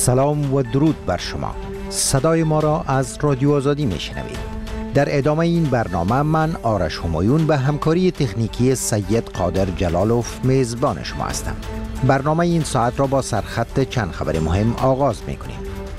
سلام و درود بر شما. صدای ما را از رادیو آزادی میشنوید. در ادامه این برنامه من آرش همایون به همکاری تکنیکی سید قادر جلالوف میزبان شما هستم. برنامه این ساعت را با سرخط چند خبر مهم آغاز میکنیم.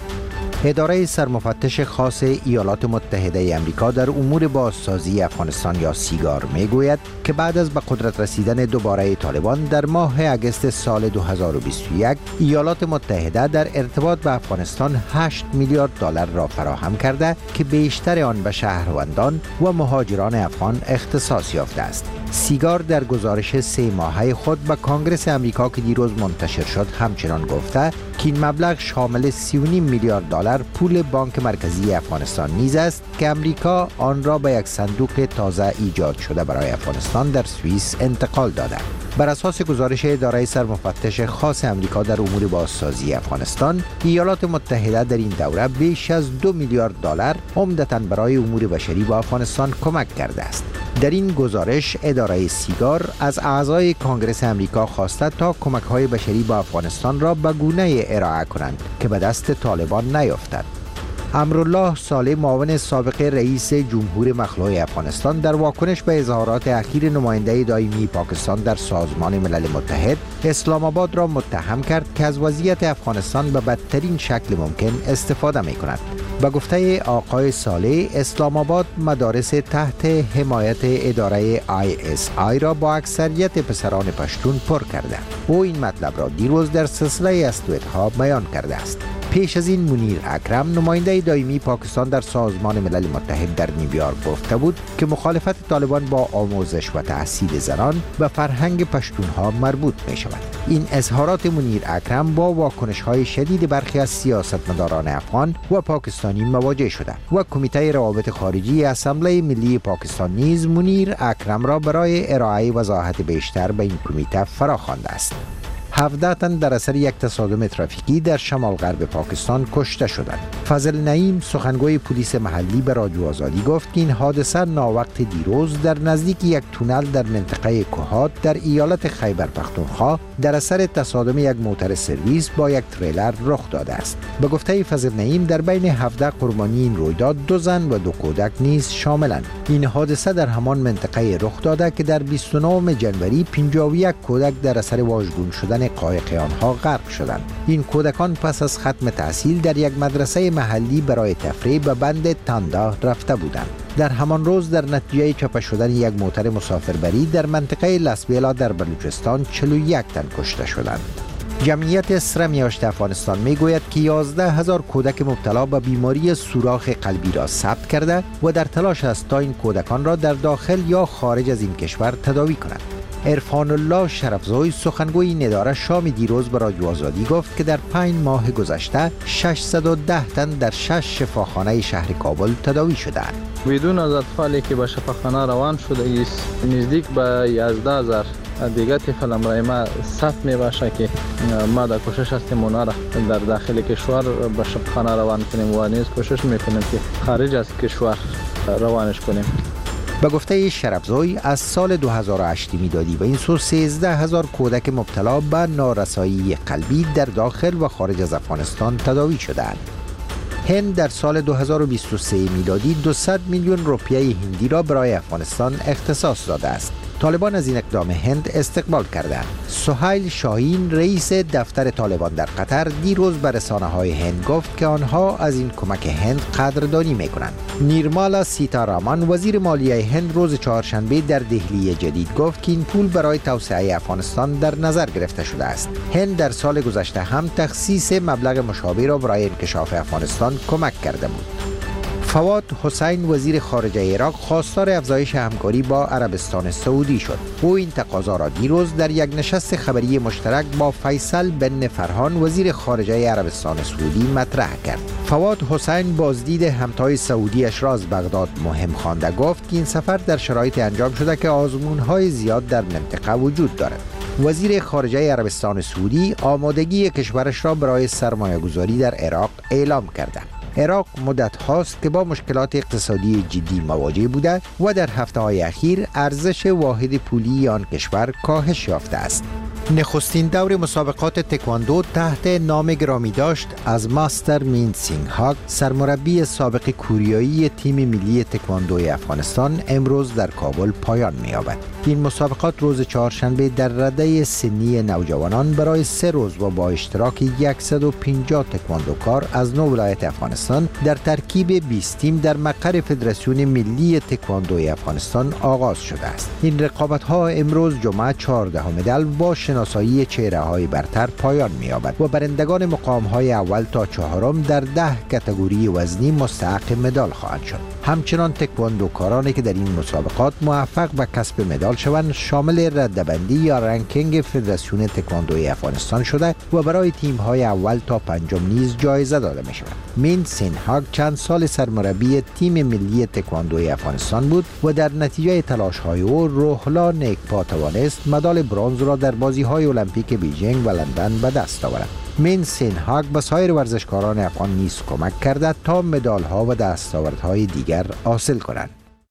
اداره سرمفتش خاص ایالات متحده آمریکا در امور بازسازی افغانستان یا سیگار میگوید که بعد از به قدرت رسیدن دوباره طالبان در ماه اگست سال 2021 ایالات متحده در ارتباط به افغانستان 8 میلیارد دلار را فراهم کرده که بیشتر آن به شهروندان و مهاجران افغان اختصاص یافته است. سیگار در گزارش 3 ماهه خود به کانگرس آمریکا که دیروز منتشر شد همچنان گفته که این مبلغ شامل 3.5 میلیارد دلار پول بانک مرکزی افغانستان نیز است که آمریکا آن را به یک صندوق تازه ایجاد شده برای افغانستان در سوئیس انتقال داده. بر اساس گزارش اداره سرمفتش خاص آمریکا در امور بازسازی افغانستان، ایالات متحده در این دوره بیش از 2 میلیارد دلار عمدتاً برای امور بشری به افغانستان کمک کرده است. در این گزارش اداره سیگار از اعضای کانگرس آمریکا خواسته تا کمک‌های بشری به افغانستان را به گونه‌ای ارائه کنند که به دست طالبان نیفتد. امرالله صالح معاون سابق رئیس جمهور مخلوع افغانستان در واکنش به اظهارات اخیر نماینده دائمی پاکستان در سازمان ملل متحد اسلام آباد را متهم کرد که از وضعیت افغانستان به بدترین شکل ممکن استفاده می کند. به گفته آقای صالح، اسلام آباد مدارس تحت حمایت اداره ISI را با اکثریت پسران پشتون پر کرده. او این مطلب را دیروز در سلسله استودها بیان کرده است. پیش از این منیر اکرم نماینده دائمی پاکستان در سازمان ملل متحد در نیویورک گفته بود که مخالفت طالبان با آموزش و تحصیل زنان به فرهنگ پشتونها مربوط می شود. این اظهارات منیر اکرم با واکنش‌های شدید برخی از سیاستمداران افغان و پاکستانی مواجه شده و کمیته روابط خارجی اسامبله ملی پاکستان نیز منیر اکرم را برای ارائه وضاحت بیشتر به این کمیته فراخوانده است. 17 تن در اثر یک تصادم ترافیکی در شمال غرب پاکستان کشته شدند. فضل نعیم سخنگوی پلیس محلی به رادیو آزادی گفت که این حادثه ناوقت دیروز در نزدیک یک تونل در منطقه کوهات در ایالت خیبر پختونخوا در اثر تصادم یک موتر سرویس با یک تریلر رخ داده است. به گفته فضل نعیم در بین 17 قربانی این رویداد 2 زن و 2 کودک نیز شاملند. این حادثه در همان منطقه رخ داده که در 29 جنوری 51 کودک در اثر واژگون شدن قایق آنها غرق شدند. این کودکان پس از ختم تحصیل در یک مدرسه محلی برای تفریح به بند تاندا رفته بودند. در همان روز در نتیجه چاپ شدن یک موتر مسافربری در منطقه لسبیلا در بلوچستان 41 تن کشته شدند. جمعیت سرمیاشت افغانستان میگوید که 11,000 کودک مبتلا به بیماری سوراخ قلبی را ثبت کرده و در تلاش است تا این کودکان را در داخل یا خارج از این کشور تداوی کنند. عرفان الله شرفزوی سخنگوی این اداره شام دیروز به رادیو آزادی گفت که در 5 ماه گذشته 610 تن در 6 شفاخانه شهر کابل تداوی شدند. بدون از اطفالی که به شفاخانه روان شده است نزدیک به 11,000 دیگر طفل امرای ما ثبت می باشه که ما در کوشش هستیم اونا را در داخل کشور به شفاخانه روان کنیم و نیز کوشش میکنیم که خارج از کشور روانش کنیم. به گفته شرفزوی از سال 2008 میلادی و این سو 13,000 کودک مبتلا به نارسایی قلبی در داخل و خارج از افغانستان تداوی شدند. هند در سال 2023 میلادی 200 میلیون روپیه هندی را برای افغانستان اختصاص داده است. طالبان از این اقدام هند استقبال کردند. سهیل شاهین رئیس دفتر طالبان در قطر دیروز به رسانه‌های هند گفت که آنها از این کمک هند قدردانی می‌کنند. نیرمالا سیتارامان وزیر مالیه هند روز چهارشنبه در دهلی جدید گفت که این پول برای توسعه افغانستان در نظر گرفته شده است. هند در سال گذشته هم تخصیص مبلغ مشابه را برای انکشاف افغانستان کمک کرده بود. فواد حسین وزیر خارجه عراق خواستار افزایش همکاری با عربستان سعودی شد. او این تقاضا را دیروز در یک نشست خبری مشترک با فیصل بن فرحان وزیر خارجه عربستان سعودی مطرح کرد. فواد حسین بازدید همتای سعودیش را از بغداد مهم خوانده گفت که این سفر در شرایط انجام شده که آزمون‌های زیاد در منطقه وجود دارد. وزیر خارجه عربستان سعودی آمادگی کشورش را برای سرمایه‌گذاری در عراق اعلام کرده. عراق مدت هاست که با مشکلات اقتصادی جدی مواجه بوده و در هفته‌های اخیر ارزش واحد پولی آن کشور کاهش یافته است. نخستین دور مسابقات تکواندو تحت نام گرامی داشت از ماستر مین سینگ هاگ، سرمربی سابق کوریایی تیم ملی تکواندوی افغانستان، امروز در کابل پایان می‌یابد. این مسابقات روز چهارشنبه در رده سنی نوجوانان برای 3 روز و با اشتراک 150 تکواندوکار از 9 ولایت افغانستان در ترکیب 20 تیم در مقر فدراسیون ملی تکواندوی افغانستان آغاز شده است. این رقابت‌ها امروز جمعه 14 مدل با شناسایی چهره‌های برتر پایان می‌یابد و برندگان مقام‌های اول تا 4 در 10 کاتگوری وزنی مستحق مدال خواهند شد. همچنان تکواندوکارانی که در این مسابقات موفق به کسب مدال شوند شامل رده‌بندی یا رنکینگ فدراسیون تکواندوی افغانستان شده و برای تیم‌های اول تا 5 نیز جایزه داده می‌شود. مین سین هاگ چند سال سرمربی تیم ملی تکواندوی افغانستان بود و در نتیجه تلاش‌های او روحلا نیکپا توانست مدال برنز را در بازی‌های المپیک بیجینگ و لندن به دست آورد. مین سین هاگ به سایر ورزشکاران افغان نیز کمک کرده تا مدال‌ها و دستاوردهای دیگر حاصل کنند.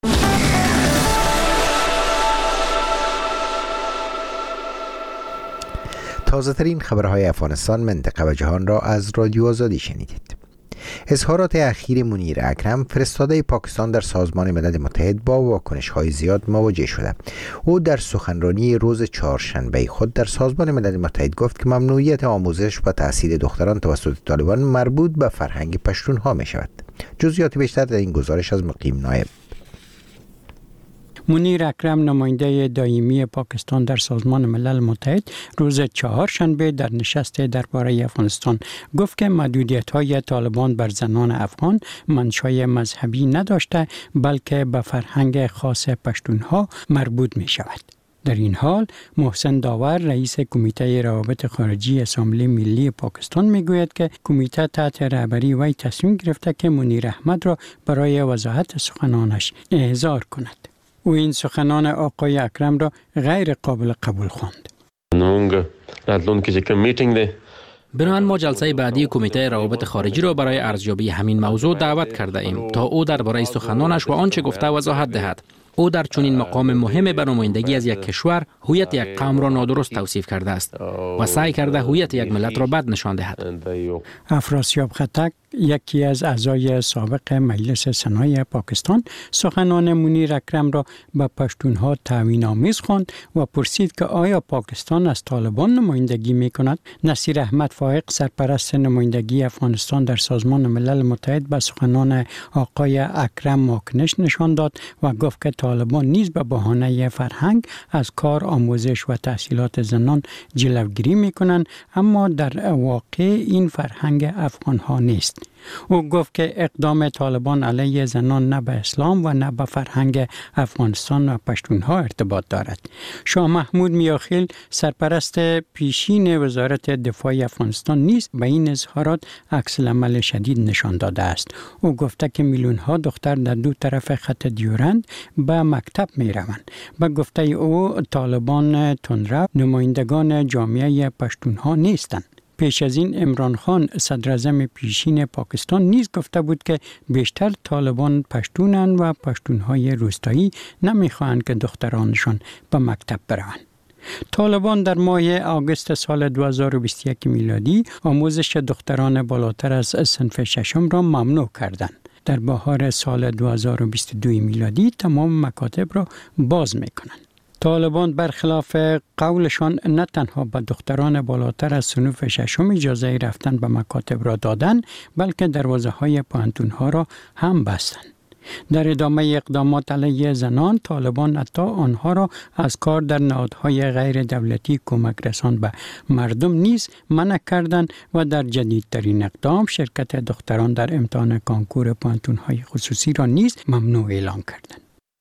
تازه ترین خبرهای افغانستان، منطقه و جهان را از رادیو آزادی شنیدید. اظهارات اخیر منیر اکرم، فرستاده پاکستان در سازمان ملل متحد، با واکنش‌های زیاد مواجه شده. او در سخنرانی روز چهارشنبه خود در سازمان ملل متحد گفت که ممنوعیت آموزش و تحصیل دختران توسط طالبان مربوط به فرهنگ پشتونها می شود. جزئیات بیشتر در این گزارش از مقیم نایب. منیر اکرم، نماینده دائمی پاکستان در سازمان ملل متحد، روز چهارشنبه در نشست درباره افغانستان گفت که محدودیت‌های طالبان بر زنان افغان منشأ مذهبی نداشته بلکه به فرهنگ خاص پشتونها مربوط می شود. در این حال محسن داور، رئیس کمیته روابط خارجی اسامبله ملی پاکستان، میگوید که کمیته تحت رهبری وی تصمیم گرفته که منیر احمد را برای وضاحت سخنانش احضار کند. او این سخنان آقای اکرم را غیر قابل قبول خواند. بنابراین ما جلسه بعدی کمیته روابط خارجی را برای ارزیابی همین موضوع دعوت کرده ایم تا او درباره سخنانش و آنچه گفته وضاحت دهد. او در چنین مقام مهم به نمایندگی از یک کشور هویت یک قوم را نادرست توصیف کرده است و سعی کرده هویت یک ملت را بد نشان دهد. افراسیاب خطک، یکی از اعضای سابق مجلس سنای پاکستان، سخنان منیر اکرم را به پشتونها توهین‌آمیز خواند و پرسید که آیا پاکستان از طالبان نمایندگی می‌کند؟ نصیر احمد فائق، سرپرست نمایندگی افغانستان در سازمان ملل متحد، به سخنان آقای اکرم واکنش نشان داد و گفت که طالبان نیز به بهانه فرهنگ از کار، آموزش و تحصیلات زنان جلوگیری می‌کنند، اما در واقع این فرهنگ افغان‌ها نیست. او گفت که اقدام طالبان علیه زنان نه به اسلام و نه به فرهنگ افغانستان و پشتونها ارتباط دارد. شاه محمود میاخیل، سرپرست پیشین وزارت دفاع افغانستان، نیز به این اظهارات عکس العمل شدید نشان داده است. او گفته که میلیون‌ها دختر در دو طرف خط دیورند به مکتب میروند. به گفته او طالبان تندرو نمایندگان جامعه پشتونها نیستند. پیش از این عمران خان، صدراعظم پیشین پاکستان، نیز گفته بود که بیشتر طالبان پشتونند و پشتونهای روستایی نمیخواهند که دخترانشان به مکتب بروند. طالبان در ماه آگوست سال 2021 میلادی آموزش دختران بالاتر از صنف ششم را ممنوع کردند. در بهار سال 2022 میلادی تمام مکاتب را باز میکنند. طالبان برخلاف قولشان نه تنها به دختران بالاتر از صنف ششم اجازه رفتن به مکاتب را دادند، بلکه دروازه‌های پوهنتون‌ها را هم بستند. در ادامه اقدامات علیه زنان، طالبان حتی آنها را از کار در نهادهای غیر دولتی کمک رسان به مردم نیز منع کردند و در جدیدترین اقدام شرکت دختران در امتحان کانکور پوهنتون‌های خصوصی را نیز ممنوع اعلام کردند.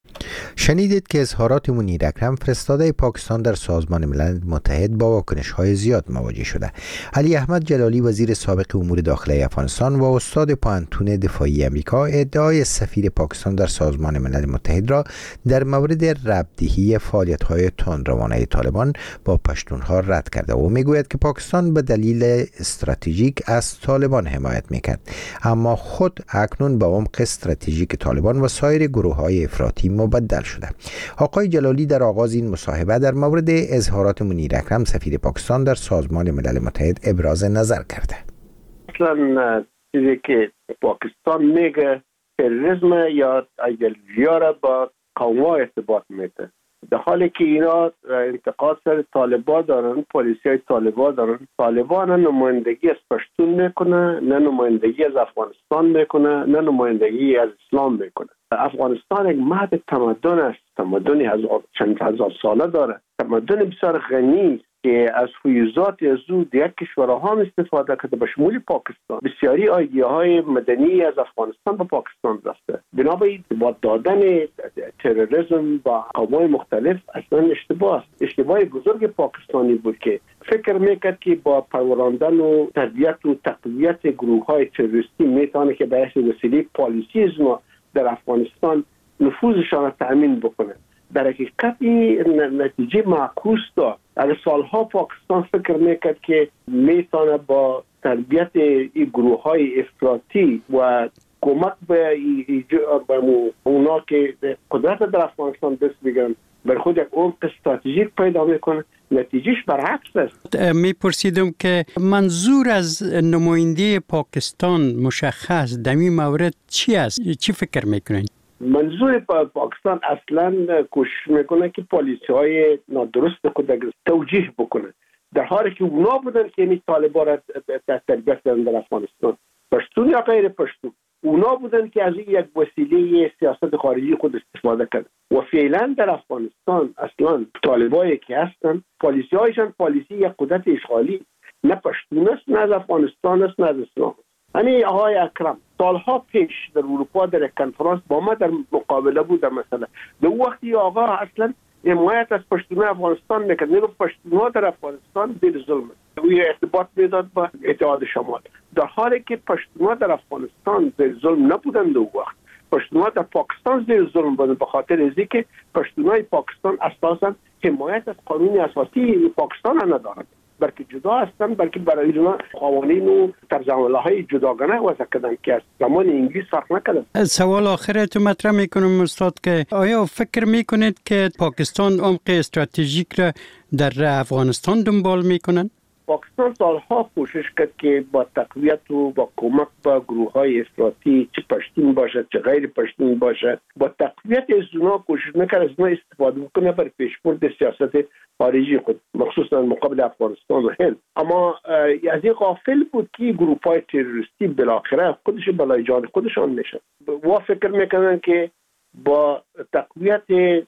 شنیدید که اظهارات منیر اکرم، فرستاده پاکستان در سازمان ملل متحد، با واکنش‌های زیاد مواجه شده. علی احمد جلالی، وزیر سابق امور داخلی افغانستان و استاد پوهنتون دفاعی امریکا، ادعای سفیر پاکستان در سازمان ملل متحد را در مورد ربط‌دهی فعالیت‌های تندروانه طالبان با پشتونها رد کرده و میگوید که پاکستان به دلیل استراتژیک از طالبان حمایت میکرد، اما خود اکنون به عمق استراتژیک طالبان و سایر گروه‌های افراطی مبدل شده. آقای جلالی در آغاز این مصاحبه در مورد اظهارات منیر اکرم سفیر پاکستان در سازمان ملل متحد ابراز نظر کرده. اصلا چیزی که پاکستان میگه تروریسم یا ایدئولوژی را با قوم‌ها ارتباط میده، در حالی که اینا انتقاد سر طالبان دارن، پلیسیای طالبان دارن. طالبان نه نمایندگی از پشتون میکنه، نه نمایندگی از افغانستان میکنه، نه نمایندگی از اسلام میکنه. افغانستان یک مهد تمدن است، تمدنی چند هزار ساله داره، تمدن بسیار غنی که از فیوزات از او دیگر کشورها هم استفاده کرده به شمول پاکستان. بسیاری ایده های مدنی از افغانستان به پاکستان رفته. بنابراین با دادن تروریسم با قوم‌های مختلف اصلا اشتباه است. اشتباه بزرگ پاکستانی بود که فکر میکرد که با پروراندن و تربیت و تقویت گروه‌های تروریستی میتونه که به وسیله پالیسیسم در افغانستان نفوذشان را تأمین بکنه. در حقیقت این نتیجه معکوس داد. اگر سالها پاکستان فکر میکرد که میتونه با تربیت این گروه‌های افراطی و کمک به اونا که قدرت در افغانستان دست بگیرن بر خود یک عمق استراتژیک پیدا میکنه، نتیجهش برعکس است. میپرسیدم که منظور از نماینده پاکستان مشخص در این مورد چی است؟ چی فکر میکنین؟ منظور پاکستان اصلا کوشش میکنه که پالیسی‌های نادرست خود توجیه بکنه، در حالی که اونا بودن که این طالبان را تربیت کردن در افغانستان، پشتون یا غیر پشتون. اونا بودن که از یک وسیله سیاست خارجی خود استفاده کردن و فعلا در افغانستان اصلا طالبایی که هستن پالیسی‌هایشان پالیسی یک قدرت اشغالی، نه پشتون است، نه از افغانستان است، نه از اسلام. همین آقای اکرم سالها پیش در اروپا در یک کنفرانس با ما در مقابله بود در مسئله. در وقتی آقا اصلا حمایت از پشتون افغانستان میکرد، میگفت پشتونها در افغانستان زیر ظلم است. او ارتباط میداد با اتحاد شمال، در حالی که پشتونها در افغانستان زیر ظلم نبودند. در وقت پشتونها در پاکستان زیر ظلم بودند، به خاطر اینکه پشتونهای پاکستان اساسا حمایت از قانون اساسی پاکستان را ندارند، بلکه جدا هستند، بلکه برای اینا قوانین و طرزعمل‌های جداگانه وضع کردن که از زمان انگلیس فرق نکرده. سوال آخرت مطرح میکنم استاد که آیا فکر میکنید که پاکستان عمق استراتژیک را در افغانستان دنبال میکنن؟ پاکستان سالها کوشش کرد که با تقویت و با کمک به گروه‌های افراطی، چه پشتون باشد چه غیر پشتون باشد، با تقویت از اونها کوشش میکرد از اونها استفاده بکنه برای پیشبرد سیاست خارجی خود، مخصوصا مقابل افغانستان و هند. اما از این غافل بود که گروه‌های تروریستی بالاخره خودش بلای جان خودشان میشن و فکر میکنن که با تقویت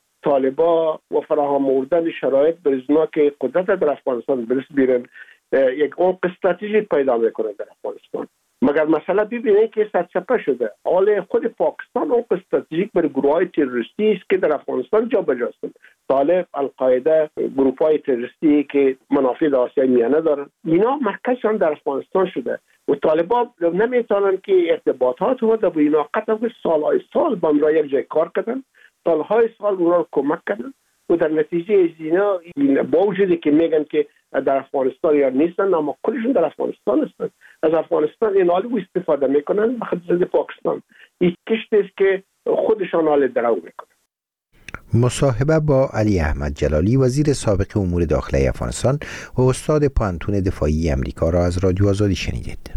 طالبان و فراهم آوردن شرایط برای که قدرت در افغانستان برس بیرن یک عمق استراتژیک پیدا میکنه در افغانستان. مگر مسئله ببینید که سرچپه شده. حال خود پاکستان عمق استراتژیک برای گروه‌های تروریستی است که در افغانستان جابجا هستند. طالب، القاعده، گروه‌های تروریستی که منافع در آسیای میانه دارن، اینا مرکزشان در افغانستان شده و طالبان نمیتونن که ارتباطات رو با اینا قطعا سالهای سال با اونها یک جای کار کردن، سالهای سال اونها رو کمک کردن و در نتیجه از اینا با وجودی که میگن که در افغانستان یا نیستن، اما کلشون در افغانستان هستن. از افغانستان این حالی استفاده میکنن به خاطر پاکستان. این کشتی است که خودشان حال درو میکنن. مصاحبه با علی احمد جلالی، وزیر سابق امور داخلی افغانستان و استاد پانتون دفاعی امریکا را از رادیو آزادی شنیدید.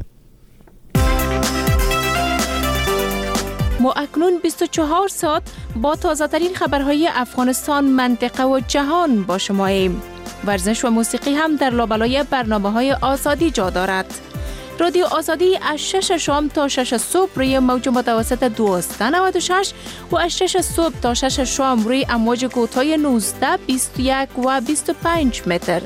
ما اکنون 24 ساعت با تازه‌ترین خبرهای افغانستان، منطقه و جهان با شماییم. ورزش و موسیقی هم در لابلای برنامه‌های آزادی جا دارد. رادیو آزادی از 6 شام تا 6 صبح روی موج متوسط 1296 و از 6 صبح تا 6 شام روی امواج کوتاه 19، 21 و 25 متر.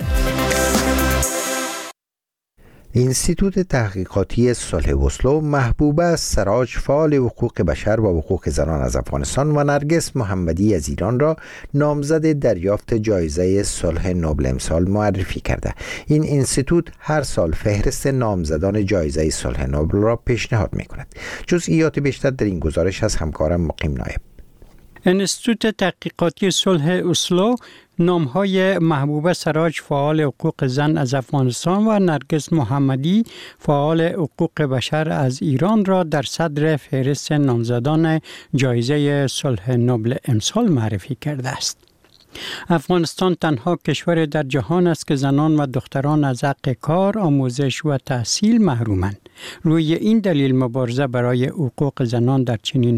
انستیتوت تحقیقاتی صلح اسلو محبوبه سراج، فعال حقوق بشر و حقوق زنان از افغانستان، و نرگس محمدی از ایران را نامزد دریافت جایزه صلح نوبل امسال معرفی کرده. این انستیتوت هر سال فهرست نامزدان جایزه صلح نوبل را پیشنهاد می کند. جزئیات بیشتر در این گزارش از همکارم مقیم نایب. انستیتوت تحقیقاتی صلح اسلو نامهای محبوبه سراج فعال حقوق زن از افغانستان و نرگس محمدی فعال حقوق بشر از ایران را در صدر فهرست نامزدان جایزه صلح نوبل امسال معرفی کرده است. افغانستان تنها کشور در جهان است که زنان و دختران از حق کار، آموزش و تحصیل محرومند. روی این دلیل مبارزه برای حقوق زنان در چنین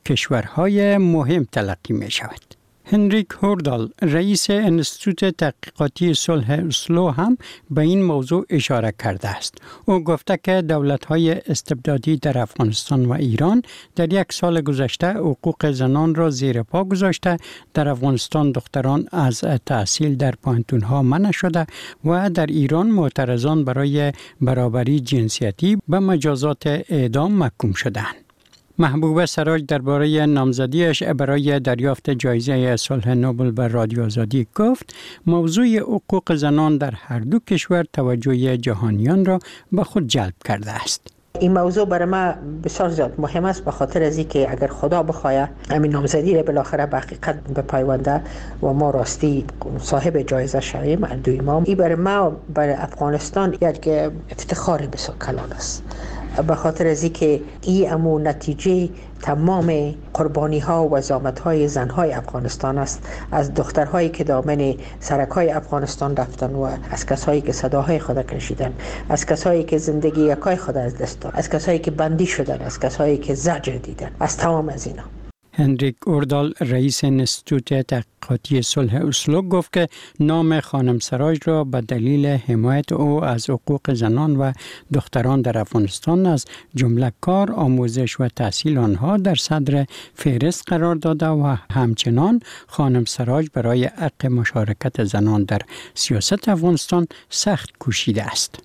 کشورهای مهم تلقی می شود. هنریک هوردال رئیس انستیتوت تحقیقاتی صلح اسلو هم به این موضوع اشاره کرده است. او گفته که دولت‌های استبدادی در افغانستان و ایران در یک سال گذشته حقوق زنان را زیر پا گذاشته. در افغانستان دختران از تحصیل در پوهنتون‌ها منع شده و در ایران معترضان برای برابری جنسیتی به مجازات اعدام محکوم شدند. محبوبه سراج درباره نامزدیش برای دریافت جایزه صلح نوبل به رادیو آزادی گفت موضوع حقوق زنان در هر دو کشور توجه جهانیان را به خود جلب کرده است. این موضوع برای ما بسیار زیاد مهم است به خاطر از اینکه اگر خدا بخواهد همین نامزدی بالاخره به حقیقت بپیونده و ما راستی صاحب جایزه شویم دوی ما، این برای ما برای افغانستان یک افتخار بسیار کلان است به خاطر از اینکه این امو نتیجه تمام قربانی ها و زحمت های زن های افغانستان است، از دخترهایی که دامن سرکای افغانستان رفتن و از کسایی که صداهای خود کشیدن، از کسایی که زندگی یکای خود از دست دادن، از کسایی که بندی شدن، از کسایی که زجر دیدن، از تمام از اینا. هنریک اوردال رئیس انستیتوت تحقیقاتی صلح اسلو گفت که نام خانم سراج را به دلیل حمایت او از حقوق زنان و دختران در افغانستان از جمله کار، آموزش و تحصیل آنها در صدر فهرست قرار داده و همچنان خانم سراج برای حق مشارکت زنان در سیاست افغانستان سخت کوشیده است.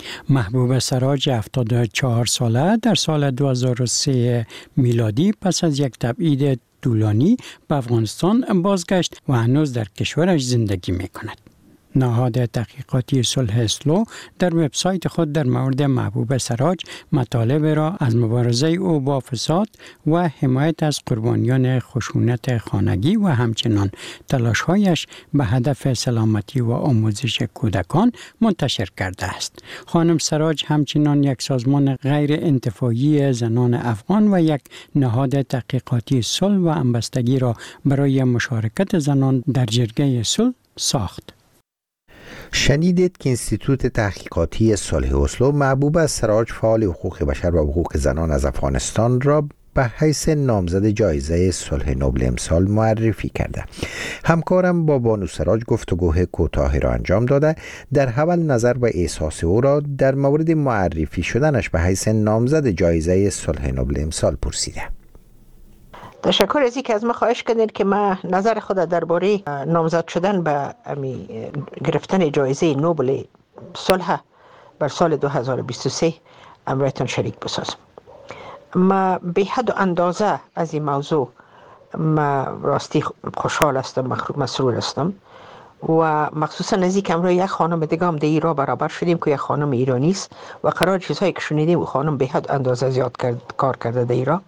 محبوبه سراج 74 ساله در سال 2003 میلادی پس از یک تبعید طولانی به افغانستان بازگشت و هنوز در کشورش زندگی می کند. نهاد تحقیقاتی صلح اسلو در وبسایت خود در مورد محبوبه سراج مطالب را از مبارزه او با فساد و حمایت از قربانیان خشونت خانگی و همچنان تلاش‌هایش به هدف سلامتی و آموزش کودکان منتشر کرده است. خانم سراج همچنان یک سازمان غیر انتفاعی زنان افغان و یک نهاد تحقیقاتی صلح و همبستگی را برای مشارکت زنان در جرگه صلح ساخت. شنیدید که انستیتوت تحقیقاتی صلح اسلو محبوبه سراج فعال حقوق بشر و حقوق زنان از افغانستان را به حیث نامزد جایزه صلح نوبل امسال معرفی کرده. همکارم با بانو سراج گفتگوی کوتاهی را انجام داده. در اول نظر و احساس او را در مورد معرفی شدنش به حیث نامزد جایزه صلح نوبل امسال پرسیده. تشکر از اینکه از ما خواهش کردید که من نظر خود درباره نامزد شدن به گرفتن جایزه نوبل صلح بر سال 2023 امرایتان شریک بسازم. ما به حد و اندازه از این موضوع ما راستی خوشحال هستم، مسرور هستم و مخصوصا از اینکه امروز یک خانم دیگه هم در ایران برابر شدیم که یک خانم ایرانی است و قرار چیزهایی که شنیدیم و خانم به حد اندازه زیاد کار کرده در ایران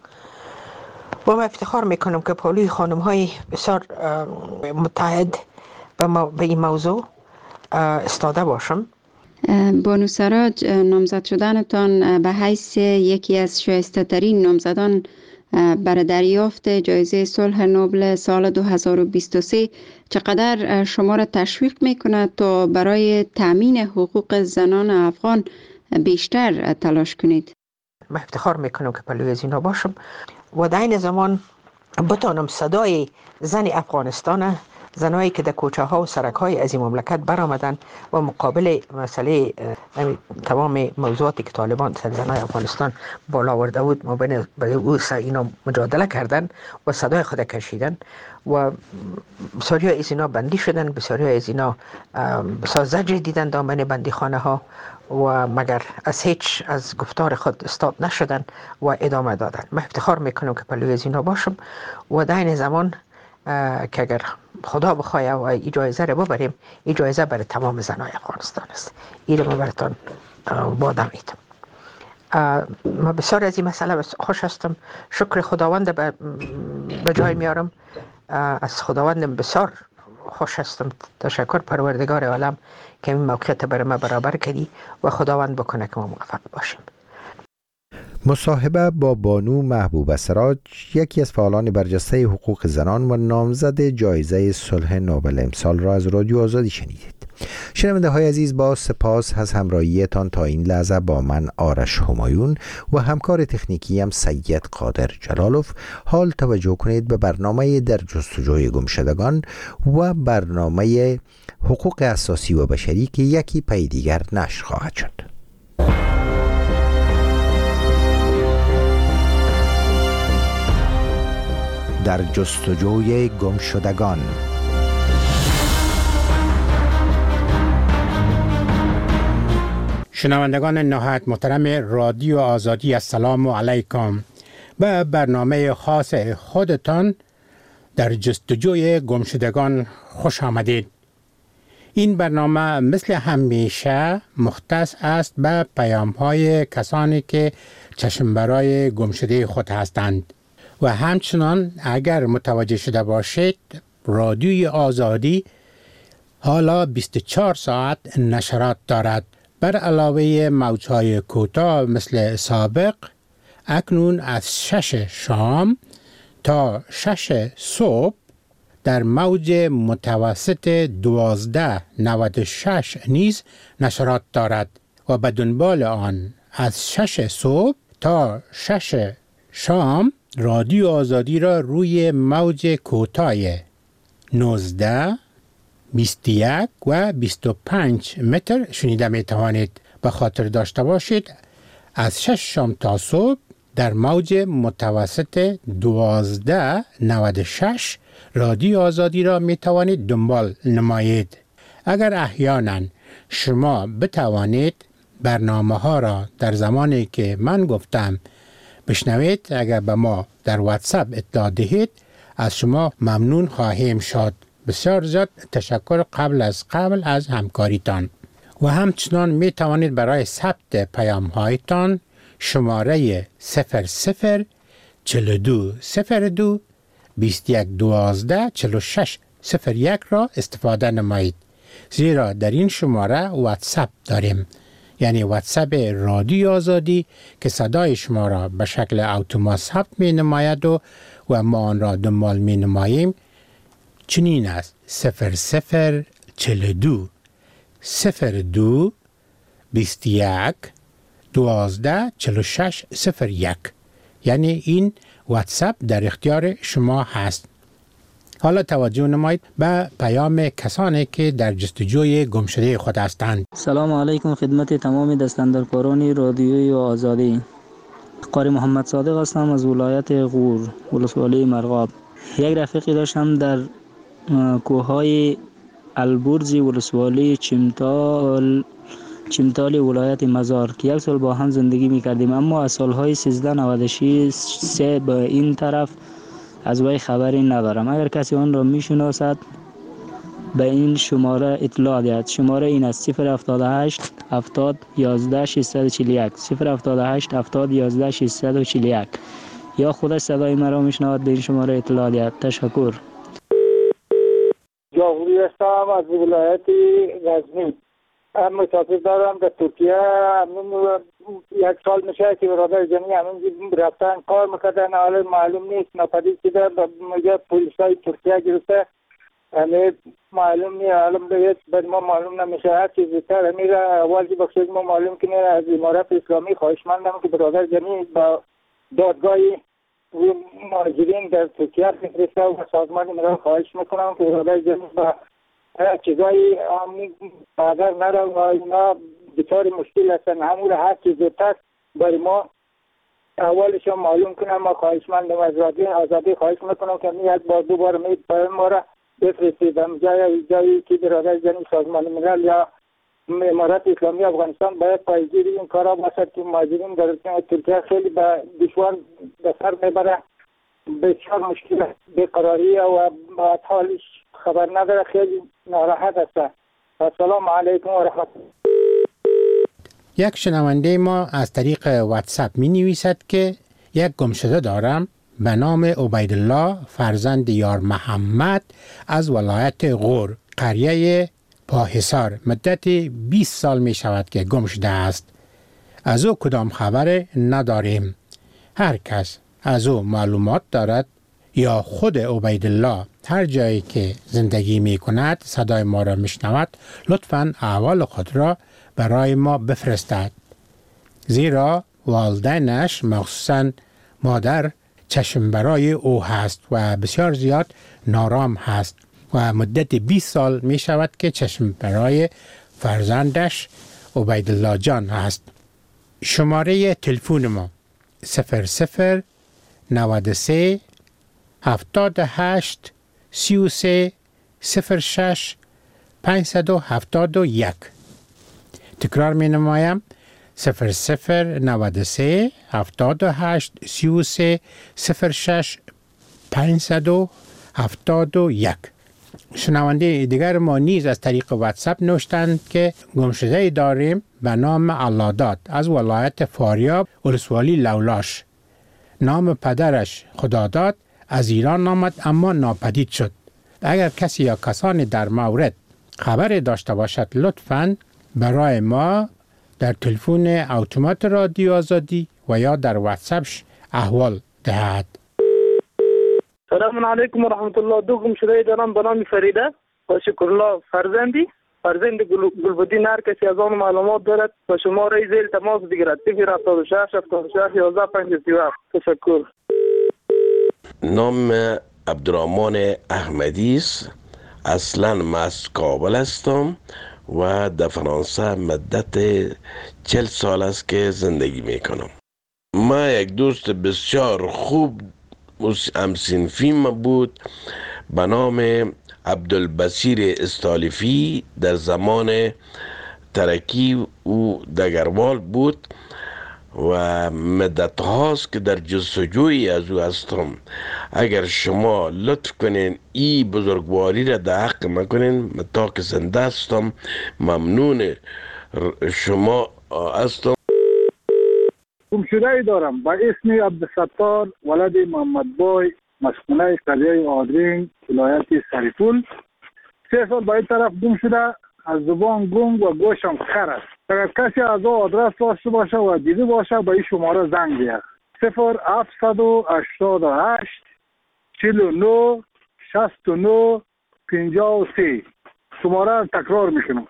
و من افتخار میکنم که پالوی خانم های بسیار متحد به این موضوع استاده باشم. بانو سراج، نامزد شدنتان به حیث یکی از شایسته ترین نامزدان برای دریافت جایزه صلح نوبل سال 2023 چقدر شما را تشویق میکنه تا برای تامین حقوق زنان افغان بیشتر تلاش کنید؟ من افتخار میکنم که پلوی از اینا باشم و در این زمان بتانم صدای زن افغانستان، زنایی که در کوچه ها و سرک های از این مملکت برآمدن و مقابل مسئله تمام موضوعاتی که طالبان سر زنای افغانستان بالا آورده بود مبین او اینا مجادله کردن و صدای خود کشیدن و بسیاری از اینا بندی شدن، بسیاری از اینا بسیار زجر دیدن دامن بندی خانه ها و مگر از هیچ از گفتار خود استاد نشدن و ادامه دادن. من افتخار میکنم که پلوی از اینا باشم و در این زمان که اگر خدا بخواه و این جایزه رو ببریم، این جایزه برای تمام زنای افغانستان است. این رو براتون وعده میدم. ما بسیار از این مسئله خوش هستم. شکر خداوند به جای میارم. از خداوندم بسیار خوش هستم. تشکر پروردگار عالم که این موقعیت برای ما برابر کردی و خداوند بکنه که ما موفق باشیم. مصاحبه با بانو محبوبه سراج، یکی از فعالان برجسته حقوق زنان و نامزد جایزه صلح نوبل امسال را از رادیو آزادی شنیدید. شنونده های عزیز، با سپاس از همراهیتان تا این لحظه با من آرش همایون و همکار تکنیکی هم سید قادر جلالوف. حال توجه کنید به برنامه در جستجوی گمشدگان و برنامه حقوق اساسی و بشری که یکی پی دیگر نشر خواهد شد. در جستجوی گمشدگان. شنوندگان نهایت محترم رادیو آزادی، السلام علیکم. به برنامه خاص خودتان در جستجوی گمشدگان خوش آمدید. این برنامه مثل همیشه مختص است به پیام‌های کسانی که چشم برای گمشده خود هستند و همچنان اگر متوجه شده باشید رادیوی آزادی حالا 24 ساعت نشرات دارد. بر علاوه موج‌های کوتاه مثل سابق، اکنون از 6 شام تا 6 صبح در موج متوسط 1296 نیز نشرات دارد و به دنبال آن از 6 صبح تا 6 شام رادیو آزادی را روی موج کوتاه 19 21 و 25 متر شنیده می توانید. به خاطر داشته باشید از 6 شام تا صبح در موج متوسط 1296 رادیو آزادی را می توانید دنبال نمایید. اگر احیانا شما بتوانید برنامه ها را در زمانی که من گفتم بشنوید، اگر به ما در واتساپ اطلاع دهید از شما ممنون خواهیم شد. بسیار زیاد تشکر قبل از همکاریتان. و همچنان می توانید برای ثبت پیام هایتان شماره 00 42 02 21 12 46 01 را استفاده نمایید، زیرا در این شماره واتساپ داریم، یعنی واتساپ رادیو آزادی که صدای شما را به شکل اتومات ثبت می نماید و ما آن را دنبال می نماییم. چنین است: 00 42 02 21 12 46 01. یعنی این واتساپ در اختیار شما هست. حالا توجه نمایید به پیام کسانی که در جستجوی گمشده خود هستند. سلام علیکم خدمت تمام دستاندرکاران رادیوی آزادی. قاری محمد صادق هستم از ولایت غور، ولسوالی مرغاب. یک رفیقی داشتم در کوههای البرز ولسوالی چمتال ولایت مزار که یک سال با هم زندگی می‌کردیم، اما از سالهای 1396 به این طرف از وی خبری ندارم. اگر کسی آن را می‌شناسد به این شماره اطلاع دهد. شماره این است: 078 70 11 641 078 70 11 641. یا خودش صدای مرا میشنود به این شماره اطلاع دهد. تشکر. جاوری هستم از ولایت غزنی. مسافر دارم در ترکیه. یک سال میشه که برادر جمعی همین رفتن کار میکردن، حالا معلوم نیست ناپدید شده. میگه پلیسای ترکیه گرفته، همه معلوم نیست، حالا به ما معلوم نمیشه. هر چیز زودتر همین را اول بخشید ما معلوم کنه. از امارت اسلامی خواهشمندم که برادر جمعی با دادگاهی مهاجرین در ترکیه بفرسته و سازمان ملل خواهش میکنم که برادر جمعی با چیزایی بادر نره و اینا بطور مشکل هستن. همون هر چیز زودتر برای ما اولش معلوم کنم. ما خواهشمندم از رادیو آزادی خواهش میکنم که یک بار دو بار پیام ما را بفرستیدم جایی که برادر جمعی سازمان ملل یا امارت اسلامی افغانستان باید پایگیری این کارا باشد که مهاجرین در ترکیه خیلی به دشوار به سر میبره. بسیار مشکل بیقراری و با حالش خبر نداره، خیلی ناراحت است. السلام علیکم و رحمت الله. یک شنونده ما از طریق واتساپ می نویسد که یک گمشده دارم به نام عبیدالله فرزند یار محمد از ولایت غور قریه پاحصار مدت 20 سال می شود که گم شده است. از او کدام خبر نداریم. هر کس از او معلومات دارد یا خود عبیدالله هر جایی که زندگی می کند صدای ما را می شنود لطفاً احوال خود را برای ما بفرستد. زیرا والدینش مخصوصاً مادر چشم برای او هست و بسیار زیاد نارام هست و مدت 20 سال می شود که چشم برای فرزندش عبیدالله جان هست. شماره تلفن ما 00 93 78 33 06 571. تکرار می نمایم 00 93 78 33 06 571. شنونده دیگر ما نیز از طریق واتساپ نوشتند که گمشده داریم به نام علاداد از ولایت فاریاب ولسوالی لولاش. نام پدرش خداداد از ایران آمد اما ناپدید شد. اگر کسی یا کسانی در مورد خبر داشته باشد لطفاً برای ما در تلفن اتومات رادیو آزادی و یا در واتساپ احوال دهد. سلام علیکم و رحمت الله. دو گمشده دارم به نام فریده و شکرالله فرزند گلبدین. هر کسی از آن معلومات دارد و شماره زیر تماس بگیرد 076 76 11 57. تشکر. نام عبدالرحمن احمدی است. اصلا من از کابل هستم و در فرانسه مدت 40 سال است که زندگی میکنم. ما یک دوست بسیار خوب همسنفی بود به نام عبدالبصیر استالیفی. در زمان ترکی او دگروال بود و مدت هاست که در جستجوی از او هستم. اگر شما لطف کنین این بزرگواری را در حق مکنین، من تا که زنده هستم ممنون شما هستم. گمشده دارم با اسم عبدالستار ولد محمد بای، مسکونه قریه آدرین ولایت سریپول. 3 سال با این طرف گم شده. از زبان گنگ و گوشم خر است. اگر کسی از او آدرس داشته باشه و دیده باشه به این شماره زنگ بیاد 0788 49 69 53. شماره را تکرار میکنم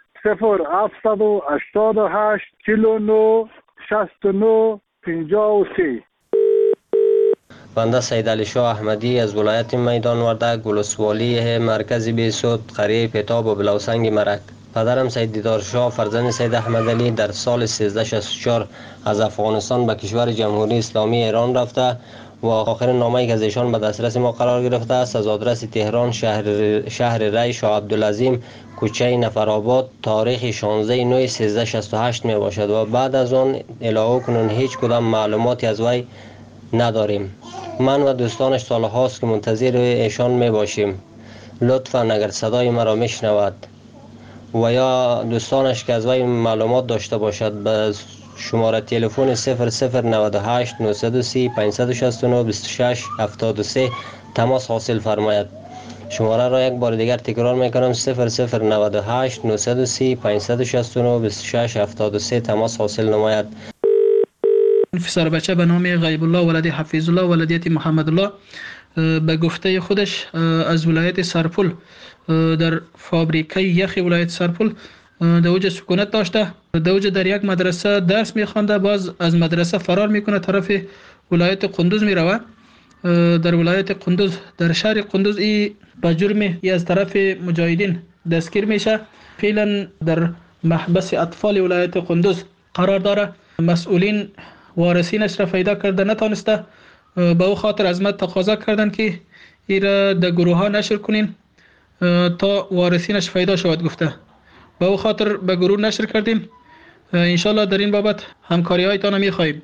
0788 49 69 53. بنده سید علی شاه احمدی از ولایت میدان وردک ولسوالی مرکز بیسود قریه پیتاب و بلوسنگ مرک. پدرم سید دیدار شاه فرزند سید احمد علی در سال 1364 از افغانستان به کشور جمهوری اسلامی ایران رفته و آخرین نامه‌ای که از ایشان به دسترس ما قرار گرفته است از آدرس تهران شهر ری شاه عبدالعظیم کوچه نفرآباد تاریخ 16/9/1368 می باشد و بعد از آن الهو کنون هیچ کدام معلوماتی از وی نداریم. من و دوستانش سال هاست که منتظر ایشان می باشیم. لطفاً اگر صدای مرا می شنود و یا دوستانش که از وی معلومات داشته باشد به شماره تلفن 0098 930 569 26 73 تماس حاصل فرماید. شماره را یک بار دیگر تکرار می کنم 0098 930 569 26 73 تماس حاصل نماید. پسر بچه به نام غیب الله ولد حفیظ الله ولدیت محمد الله به گفته خودش از ولایت سرپل در فابریکه یخ ولایت سرپل در اوج سکونت داشته. در اوج در یک مدرسه درس میخوانده، باز از مدرسه فرار میکنه طرف ولایت قندوز میروه. در ولایت قندوز در شهر قندوز ای به جرم از طرف مجاهدین دستگیر میشه. فعلا در محبس اطفال ولایت قندوز قرار داره. مسئولین وارثینش را پیدا کرده نتانسته، به او خاطر از ما تقاضا کردن که این را در گروه ها نشر کنین تا وارثینش پیدا شود. گفته به او خاطر به گروه نشر کردیم. انشالله در این بابت همکاری هایتان میخواهیم.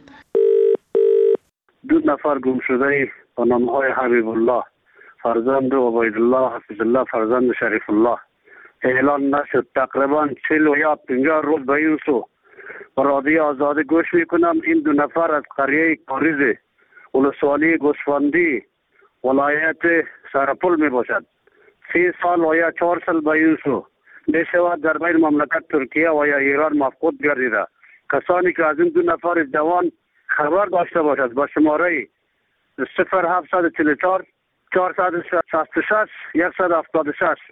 2 نفر گم شده با نام های حبیب الله فرزند عبیدالله حفیظ الله فرزند شریف الله اعلان نشد. تقریبا 40 یا 50 روز به این سو رادیو آزادی گوش میکنم. این 2 نفر از قریه کاریز ولسوالی گوسفندی ولایت سرپل می باشد. 3 سال و یا 4 سال به این سو می شود در بین مملکت ترکیه و یا ایران مفقود گردیده. کسانی که از این 2 نفر جوان خبر داشته باشد با شماره 0744 466 176